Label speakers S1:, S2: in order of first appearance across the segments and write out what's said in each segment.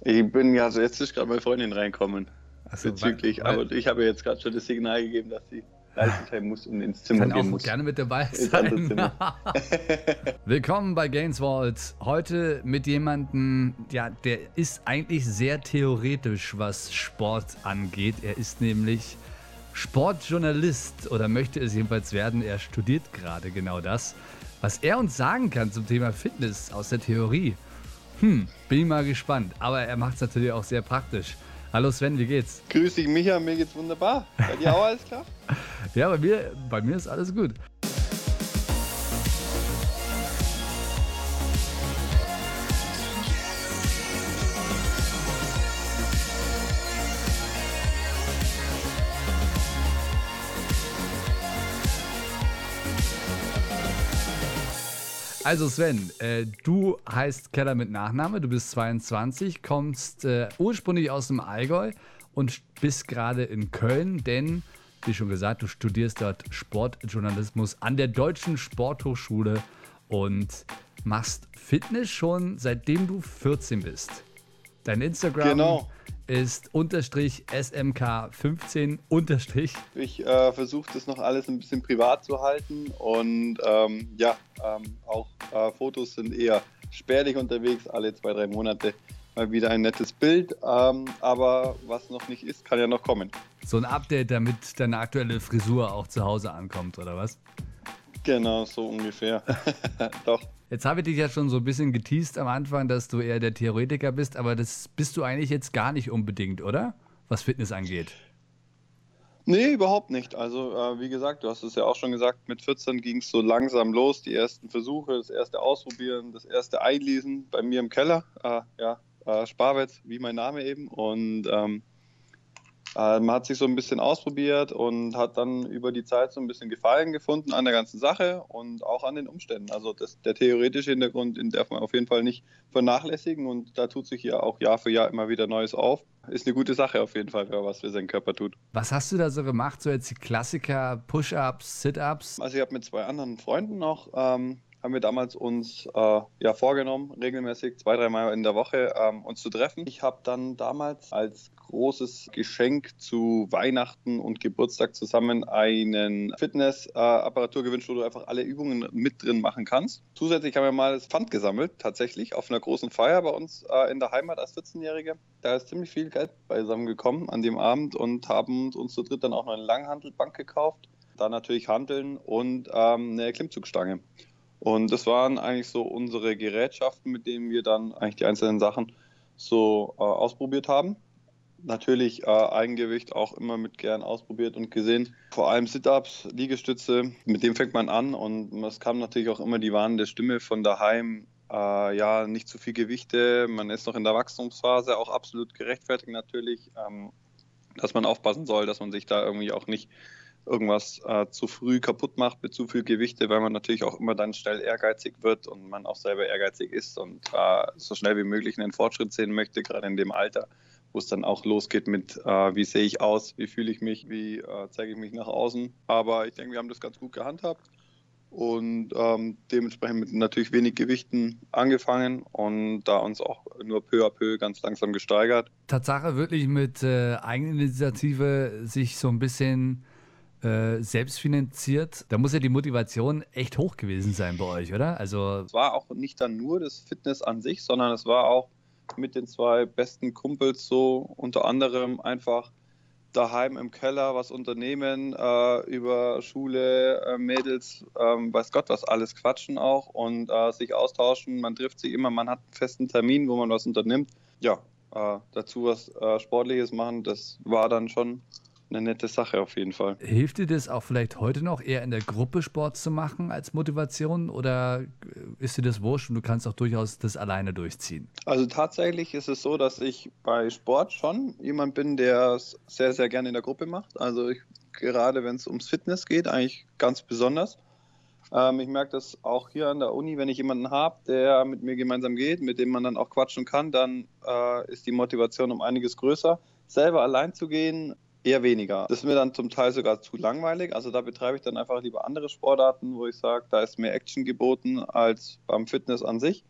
S1: Ich bin ja, also jetzt ist gerade meine Freundin reinkommen
S2: Also,
S1: bezüglich, aber ich habe jetzt gerade schon das Signal gegeben, dass sie leise sein muss und ins Zimmer
S2: kann
S1: gehen
S2: auch
S1: muss.
S2: gerne mit dabei
S1: Ins andere
S2: sein.
S1: Zimmer.
S2: Willkommen bei Gainsvault. Heute mit jemandem, ja, der ist eigentlich sehr theoretisch, was Sport angeht. Er ist nämlich Sportjournalist oder möchte es jedenfalls werden. Er studiert gerade genau das. Was er uns sagen kann zum Thema Fitness aus der Theorie, bin ich mal gespannt. Aber er macht es natürlich auch sehr praktisch. Hallo Sven, wie geht's?
S1: Grüß dich, Micha, mir geht's wunderbar. Bei dir auch alles klar?
S2: Ja, bei mir ist alles gut. Also Sven, du heißt Keller mit Nachname, du bist 22, kommst ursprünglich aus dem Allgäu und bist gerade in Köln, denn, wie schon gesagt, du studierst dort Sportjournalismus an der Deutschen Sporthochschule und machst Fitness schon seitdem du 14 bist. Dein Instagram
S1: Genau.
S2: ist _smk15 unterstrich.
S1: Ich versuche das noch alles ein bisschen privat zu halten und auch Fotos sind eher spärlich unterwegs, alle 2-3 Monate mal wieder ein nettes Bild, aber was noch nicht ist, kann ja noch kommen.
S2: So ein Update, damit deine aktuelle Frisur auch zu Hause ankommt, oder was?
S1: Genau, so ungefähr. Doch.
S2: Jetzt habe ich dich ja schon so ein bisschen geteased am Anfang, dass du eher der Theoretiker bist, aber das bist du eigentlich jetzt gar nicht unbedingt, oder? Was Fitness angeht.
S1: Nee, überhaupt nicht. Also wie gesagt, du hast es ja auch schon gesagt, mit 14 ging es so langsam los, die ersten Versuche, das erste Ausprobieren, das erste Einlesen bei mir im Keller, Sparwetz, wie mein Name eben. Und man hat sich so ein bisschen ausprobiert und hat dann über die Zeit so ein bisschen Gefallen gefunden an der ganzen Sache und auch an den Umständen. Also der theoretische Hintergrund, den darf man auf jeden Fall nicht vernachlässigen und da tut sich ja auch Jahr für Jahr immer wieder Neues auf. Ist eine gute Sache auf jeden Fall, was für seinen Körper tut.
S2: Was hast du da so gemacht? So jetzt die Klassiker, Push-Ups, Sit-Ups?
S1: Also ich habe mit 2 anderen Freunden noch, haben wir damals uns vorgenommen, regelmäßig 2-3 Mal in der Woche uns zu treffen. Ich habe dann damals als großes Geschenk zu Weihnachten und Geburtstag zusammen einen Fitnessapparatur gewünscht, wo du einfach alle Übungen mit drin machen kannst. Zusätzlich haben wir mal das Pfand gesammelt, tatsächlich, auf einer großen Feier bei uns in der Heimat als 14-Jährige. Da ist ziemlich viel Geld beisammengekommen an dem Abend und haben uns zu dritt dann auch noch eine Langhantelbank gekauft. Dann natürlich Hanteln und eine Klimmzugstange. Und das waren eigentlich so unsere Gerätschaften, mit denen wir dann eigentlich die einzelnen Sachen so ausprobiert haben. Natürlich Eigengewicht auch immer mit gern ausprobiert und gesehen. Vor allem Sit-Ups, Liegestütze, mit dem fängt man an und es kam natürlich auch immer die warnende Stimme von daheim. Nicht zu viel Gewichte, man ist noch in der Wachstumsphase, auch absolut gerechtfertigt natürlich, dass man aufpassen soll, dass man sich da irgendwie auch nicht irgendwas zu früh kaputt macht mit zu viel Gewichte, weil man natürlich auch immer dann schnell ehrgeizig wird und man auch selber ehrgeizig ist und so schnell wie möglich einen Fortschritt sehen möchte, gerade in dem Alter, wo es dann auch losgeht mit, wie sehe ich aus, wie fühle ich mich, wie zeige ich mich nach außen. Aber ich denke, wir haben das ganz gut gehandhabt und dementsprechend mit natürlich wenig Gewichten angefangen und da uns auch nur peu à peu ganz langsam gesteigert.
S2: Tatsache wirklich mit Eigeninitiative sich so ein bisschen selbst finanziert. Da muss ja die Motivation echt hoch gewesen sein bei euch, oder? Also
S1: Es war auch nicht dann nur das Fitness an sich, sondern es war auch mit den 2 besten Kumpels so unter anderem einfach daheim im Keller was unternehmen, über Schule, Mädels, weiß Gott was alles quatschen auch und sich austauschen. Man trifft sich immer, man hat einen festen Termin, wo man was unternimmt. Ja, dazu was Sportliches machen, das war dann schon eine nette Sache auf jeden Fall.
S2: hilft dir das auch vielleicht heute noch eher in der Gruppe Sport zu machen als Motivation oder ist dir das wurscht und du kannst auch durchaus das alleine durchziehen?
S1: Also tatsächlich ist es so, dass ich bei Sport schon jemand bin, der es sehr, sehr gerne in der Gruppe macht. Also gerade wenn es ums Fitness geht, eigentlich ganz besonders. Ich merke das auch hier an der Uni, wenn ich jemanden habe, der mit mir gemeinsam geht, mit dem man dann auch quatschen kann, dann ist die Motivation um einiges größer. Selber allein zu gehen, eher weniger. Das ist mir dann zum Teil sogar zu langweilig. Also da betreibe ich dann einfach lieber andere Sportarten, wo ich sage, da ist mehr Action geboten als beim Fitness an sich.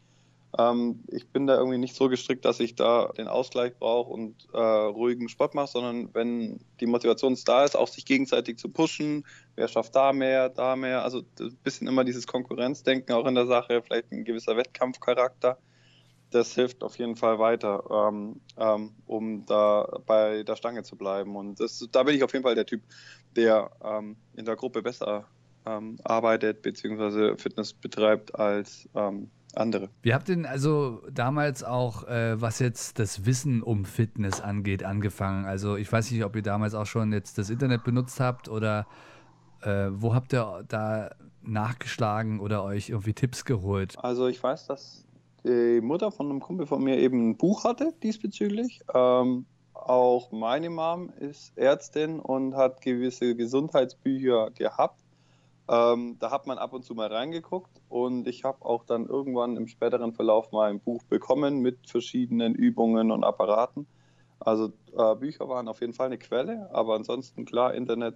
S1: Ich bin da irgendwie nicht so gestrickt, dass ich da den Ausgleich brauche und ruhigen Sport mache, sondern wenn die Motivation da ist, auch sich gegenseitig zu pushen, wer schafft da mehr, da mehr. Also ein bisschen immer dieses Konkurrenzdenken auch in der Sache, vielleicht ein gewisser Wettkampfcharakter. Das hilft auf jeden Fall weiter, um da bei der Stange zu bleiben. Und da bin ich auf jeden Fall der Typ, der in der Gruppe besser arbeitet bzw. Fitness betreibt als andere.
S2: Wie habt ihr denn also damals auch, was jetzt das Wissen um Fitness angeht, angefangen? Also ich weiß nicht, ob ihr damals auch schon jetzt das Internet benutzt habt oder wo habt ihr da nachgeschlagen oder euch irgendwie Tipps geholt?
S1: Also ich weiß, dass die Mutter von einem Kumpel von mir eben ein Buch hatte diesbezüglich. Auch meine Mom ist Ärztin und hat gewisse Gesundheitsbücher gehabt. Da hat man ab und zu mal reingeguckt und ich habe auch dann irgendwann im späteren Verlauf mal ein Buch bekommen mit verschiedenen Übungen und Apparaten. Also Bücher waren auf jeden Fall eine Quelle, aber ansonsten klar, Internet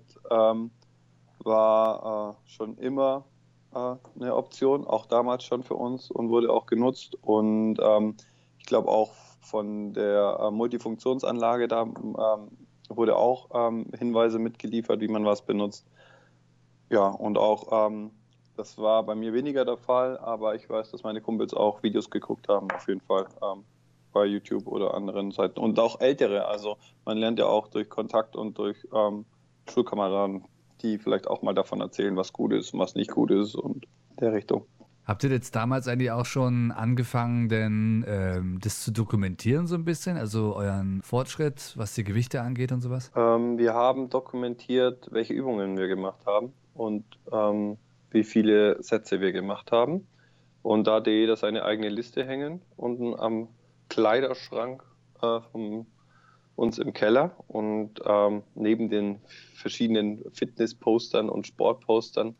S1: war schon immer eine Option, auch damals schon für uns und wurde auch genutzt. Und ich glaube auch von der Multifunktionsanlage, da wurde auch Hinweise mitgeliefert, wie man was benutzt. Ja, und auch das war bei mir weniger der Fall, aber ich weiß, dass meine Kumpels auch Videos geguckt haben, auf jeden Fall bei YouTube oder anderen Seiten. Und auch ältere, also man lernt ja auch durch Kontakt und durch Schulkameraden, die vielleicht auch mal davon erzählen, was gut ist und was nicht gut ist und der Richtung.
S2: Habt ihr jetzt damals eigentlich auch schon angefangen, denn das zu dokumentieren so ein bisschen? Also euren Fortschritt, was die Gewichte angeht und sowas?
S1: Wir haben dokumentiert, welche Übungen wir gemacht haben und wie viele Sätze wir gemacht haben. Und da hatte jeder seine eigene Liste hängen, unten am Kleiderschrank von uns im Keller. Und neben den verschiedenen Fitnesspostern und Sportpostern,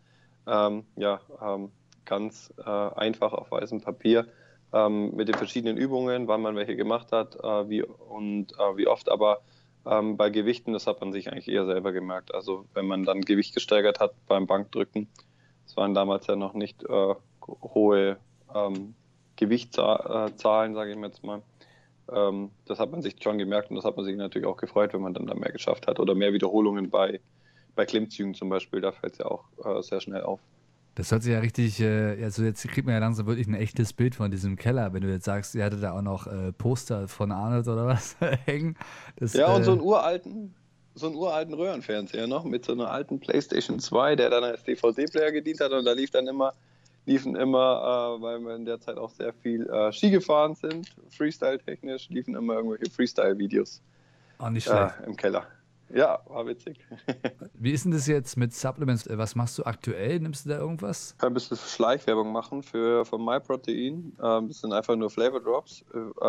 S1: ganz einfach auf weißem Papier mit den verschiedenen Übungen, wann man welche gemacht hat, wie oft. Aber bei Gewichten, das hat man sich eigentlich eher selber gemerkt. Also wenn man dann Gewicht gesteigert hat beim Bankdrücken, das waren damals ja noch nicht hohe Gewichtszahlen, sage ich mir jetzt mal. Das hat man sich schon gemerkt und das hat man sich natürlich auch gefreut, wenn man dann da mehr geschafft hat oder mehr Wiederholungen bei Klimmzügen zum Beispiel. Da fällt es ja auch sehr schnell auf.
S2: Das hört sich ja richtig, also jetzt kriegt man ja langsam wirklich ein echtes Bild von diesem Keller, wenn du jetzt sagst, ihr hattet da auch noch Poster von Arnold oder was hängen. Das,
S1: Ja, und so einen uralten Röhrenfernseher noch mit so einer alten PlayStation 2, der dann als DVD-Player gedient hat und da liefen immer, weil wir in der Zeit auch sehr viel Ski gefahren sind, Freestyle-technisch, liefen immer irgendwelche Freestyle-Videos
S2: auch nicht schlecht.
S1: im Keller. Ja, war witzig.
S2: Wie ist denn das jetzt mit Supplements? Was machst du aktuell? Nimmst du da irgendwas?
S1: Ich kann ein bisschen Schleichwerbung machen von MyProtein. Das sind einfach nur Flavor Drops,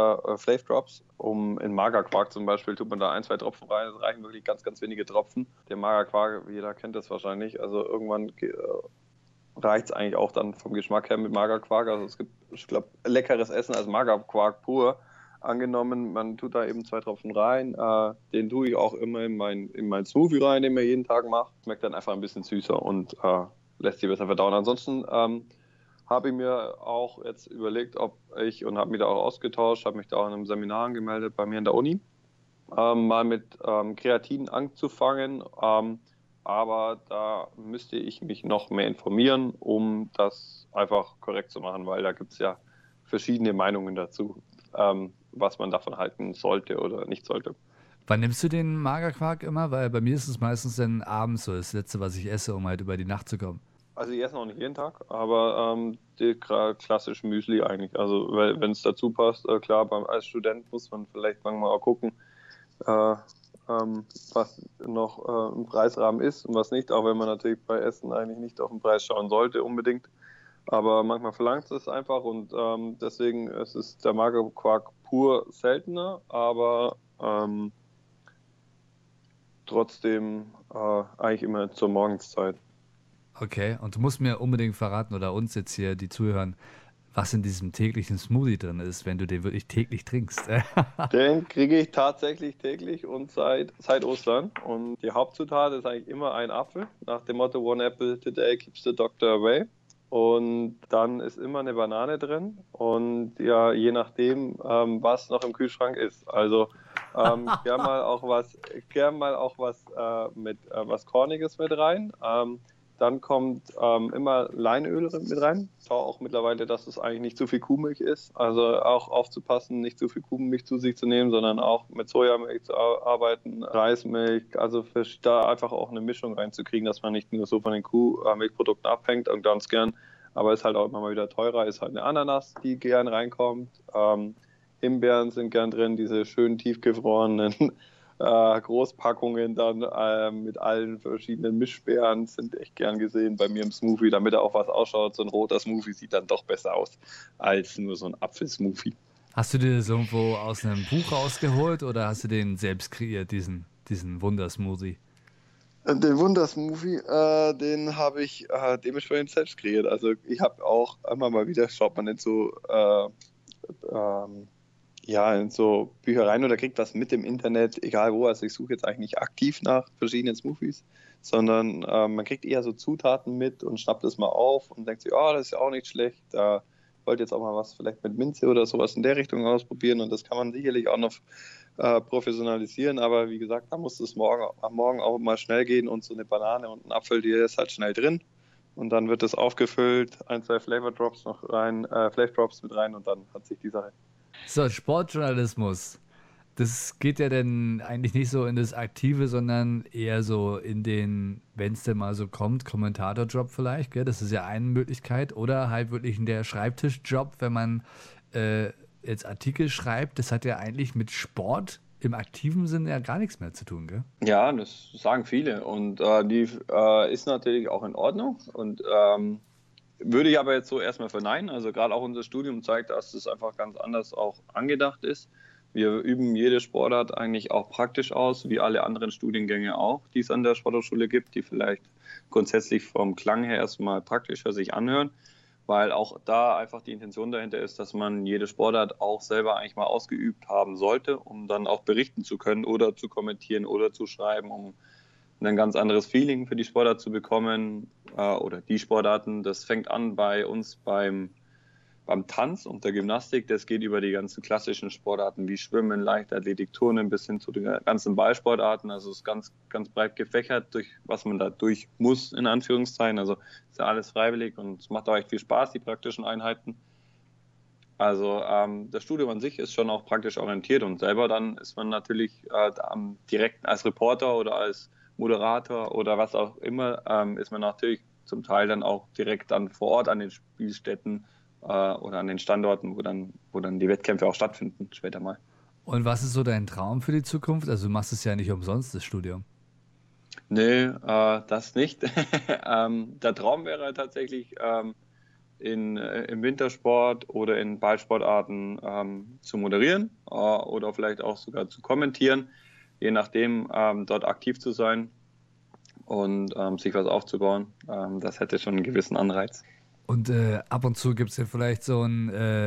S1: in Magerquark zum Beispiel tut man da 1, 2 Tropfen rein. Es reichen wirklich ganz, ganz wenige Tropfen. Der Magerquark, jeder kennt das wahrscheinlich. Also irgendwann reicht es eigentlich auch dann vom Geschmack her mit Magerquark. Also es gibt, ich glaube, leckeres Essen als Magerquark pur. Angenommen, man tut da eben 2 Tropfen rein. Den tue ich auch immer in mein Smoothie rein, den ich jeden Tag mache. Schmeckt dann einfach ein bisschen süßer und lässt sich besser verdauen. Ansonsten habe ich mir auch jetzt überlegt, und habe mich da auch ausgetauscht, habe mich da auch in einem Seminar angemeldet bei mir in der Uni, mal mit Kreatin anzufangen. Aber da müsste ich mich noch mehr informieren, um das einfach korrekt zu machen, weil da gibt es ja verschiedene Meinungen dazu, was man davon halten sollte oder nicht sollte.
S2: Wann nimmst du den Magerquark immer? Weil bei mir ist es meistens dann abends so das Letzte, was ich esse, um halt über die Nacht zu kommen.
S1: Also ich esse noch nicht jeden Tag, aber die klassische Müsli eigentlich. Also wenn es dazu passt, klar, als Student muss man vielleicht manchmal auch gucken, was noch im Preisrahmen ist und was nicht, auch wenn man natürlich bei Essen eigentlich nicht auf den Preis schauen sollte unbedingt. Aber manchmal verlangt es einfach und deswegen ist es der Magerquark pur seltener, aber trotzdem eigentlich immer zur Morgenszeit.
S2: Okay, und du musst mir unbedingt verraten oder uns jetzt hier, die zuhören, was in diesem täglichen Smoothie drin ist, wenn du den wirklich täglich trinkst.
S1: Den kriege ich tatsächlich täglich und seit Ostern. Und die Hauptzutat ist eigentlich immer ein Apfel, nach dem Motto One Apple Today keeps the doctor away. und dann ist immer eine Banane drin und ja, je nachdem, was noch im Kühlschrank ist. Also gern mal auch was mit was Korniges mit rein. Dann kommt immer Leinöl mit rein. Ich schaue auch mittlerweile, dass es eigentlich nicht zu viel Kuhmilch ist. Also auch aufzupassen, nicht zu viel Kuhmilch zu sich zu nehmen, sondern auch mit Sojamilch zu arbeiten, Reismilch. Also da einfach auch eine Mischung reinzukriegen, dass man nicht nur so von den Kuhmilchprodukten abhängt und ganz gern. Aber ist halt auch immer mal wieder teurer, ist halt eine Ananas, die gern reinkommt. Himbeeren sind gern drin, diese schön tiefgefrorenen Großpackungen dann mit allen verschiedenen Mischbeeren sind echt gern gesehen bei mir im Smoothie, damit er auch was ausschaut. So ein roter Smoothie sieht dann doch besser aus als nur so ein Apfelsmoothie.
S2: Hast du dir das irgendwo aus einem Buch rausgeholt oder hast du den selbst kreiert, diesen Wundersmoothie?
S1: Den Wundersmoothie, den habe ich dementsprechend selbst kreiert. Also ich habe auch immer mal wieder, schaut man in so in so Büchereien oder kriegt was mit im Internet, egal wo. Also ich suche jetzt eigentlich nicht aktiv nach verschiedenen Smoothies, sondern man kriegt eher so Zutaten mit und schnappt es mal auf und denkt sich, oh, das ist ja auch nicht schlecht. Da wollte jetzt auch mal was vielleicht mit Minze oder sowas in der Richtung ausprobieren und das kann man sicherlich auch noch professionalisieren. Aber wie gesagt, da muss es am Morgen auch mal schnell gehen und so eine Banane und ein Apfel, die ist halt schnell drin. Und dann wird das aufgefüllt, 1, 2 Flavor Drops noch rein, Flavor Drops mit rein und dann hat sich die Sache.
S2: So, Sportjournalismus. Das geht ja dann eigentlich nicht so in das Aktive, sondern eher so in den, wenn es denn mal so kommt, Kommentatorjob vielleicht, gell? Das ist ja eine Möglichkeit. Oder halt wirklich in der Schreibtischjob, wenn man jetzt Artikel schreibt. Das hat ja eigentlich mit Sport im aktiven Sinne ja gar nichts mehr zu tun, gell?
S1: Ja, das sagen viele und die ist natürlich auch in Ordnung und würde ich aber jetzt so erstmal verneinen. Also gerade auch unser Studium zeigt, dass es einfach ganz anders auch angedacht ist. Wir üben jede Sportart eigentlich auch praktisch aus, wie alle anderen Studiengänge auch, die es an der Sporthochschule gibt, die vielleicht grundsätzlich vom Klang her erstmal praktischer sich anhören, weil auch da einfach die Intention dahinter ist, dass man jede Sportart auch selber eigentlich mal ausgeübt haben sollte, um dann auch berichten zu können oder zu kommentieren oder zu schreiben, um ein ganz anderes Feeling für die Sportart zu bekommen oder die Sportarten. Das fängt an bei uns beim Tanz und der Gymnastik. Das geht über die ganzen klassischen Sportarten wie Schwimmen, Leichtathletik, Turnen bis hin zu den ganzen Ballsportarten. Also es ist ganz, ganz breit gefächert, durch was man da durch muss, in Anführungszeichen. Also ist ja alles freiwillig und es macht auch echt viel Spaß, die praktischen Einheiten. Also das Studium an sich ist schon auch praktisch orientiert und selber dann ist man natürlich direkt als Reporter oder als Moderator oder was auch immer, ist man natürlich zum Teil dann auch direkt dann vor Ort an den Spielstätten oder an den Standorten, wo dann die Wettkämpfe auch stattfinden, später mal.
S2: Und was ist so dein Traum für die Zukunft? Also du machst es ja nicht umsonst, das Studium.
S1: Nee, das nicht. Der Traum wäre tatsächlich im Wintersport oder in Ballsportarten zu moderieren oder vielleicht auch sogar zu kommentieren, je nachdem dort aktiv zu sein und sich was aufzubauen. Das hätte schon einen gewissen Anreiz.
S2: Und ab und zu gibt es ja vielleicht so ein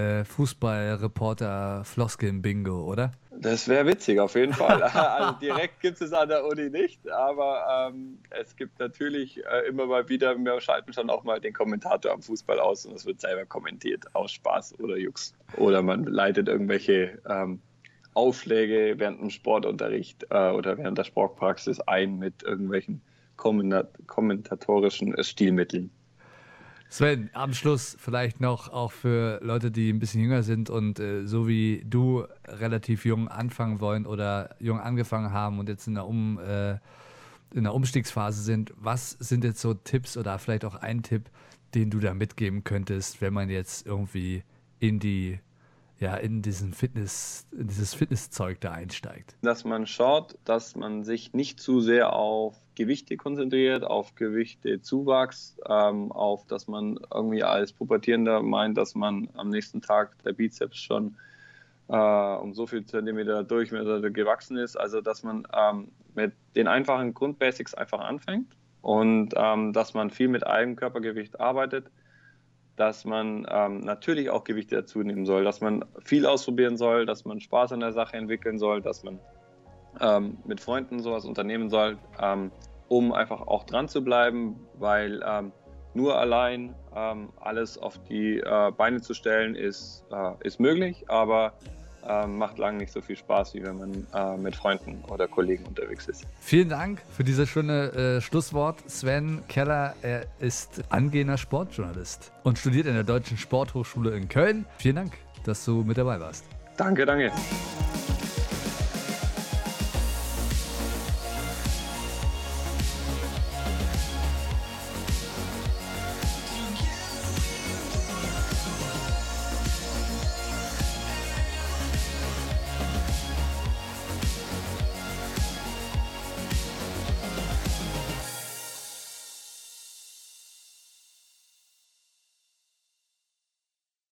S2: Fußballreporter-Floskeln-Bingo, oder?
S1: Das wäre witzig, auf jeden Fall. Also direkt gibt es an der Uni nicht, aber es gibt natürlich immer mal wieder, wir schalten schon auch mal den Kommentator am Fußball aus und es wird selber kommentiert, aus Spaß oder Jux. Oder man leitet irgendwelche Aufschläge während dem Sportunterricht oder während der Sportpraxis ein mit irgendwelchen kommentatorischen Stilmitteln.
S2: Sven, am Schluss vielleicht noch auch für Leute, die ein bisschen jünger sind und so wie du relativ jung anfangen wollen oder jung angefangen haben und jetzt in der Umstiegsphase sind. Was sind jetzt so Tipps oder vielleicht auch ein Tipp, den du da mitgeben könntest, wenn man jetzt irgendwie in dieses Fitnesszeug da einsteigt?
S1: Dass man schaut, dass man sich nicht zu sehr auf Gewichte konzentriert, auf Gewichtezuwachs, auf dass man irgendwie als Pubertierender meint, dass man am nächsten Tag der Bizeps schon um so viel Zentimeter Durchmesser gewachsen ist. Also dass man mit den einfachen Grundbasics einfach anfängt und dass man viel mit Eigenkörpergewicht arbeitet, dass man natürlich auch Gewichte dazu nehmen soll, dass man viel ausprobieren soll, dass man Spaß an der Sache entwickeln soll, dass man mit Freunden sowas unternehmen soll, um einfach auch dran zu bleiben, weil nur allein alles auf die Beine zu stellen, ist möglich, aber macht lange nicht so viel Spaß, wie wenn man mit Freunden oder Kollegen unterwegs ist.
S2: Vielen Dank für dieses schöne Schlusswort. Sven Keller, er ist angehender Sportjournalist und studiert an der Deutschen Sporthochschule in Köln. Vielen Dank, dass du mit dabei warst.
S1: Danke.